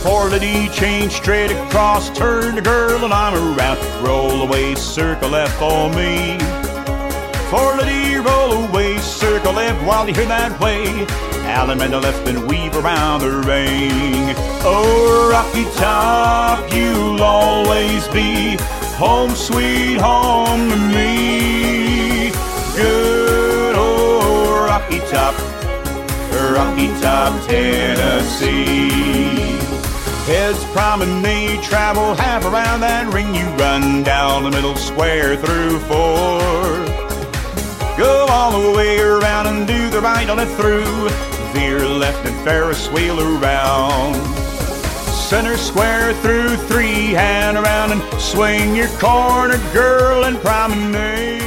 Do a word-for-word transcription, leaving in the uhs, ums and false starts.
Four to D, change straight across, turn the girl and I'm around. Roll away, circle left for me. Four to D, roll away, circle left while you hear that way. Allen bend the left and weave around the ring. Oh, Rocky Top, you'll always be home sweet home to me. Good old Rocky Top, Rocky Top, Tennessee. Heads promenade, travel half around that ring. You run down the middle square through four. Go all the way around and do the right on it through. Veer left and Ferris wheel around. Center square through three, hand around and swing your corner, girl, and promenade.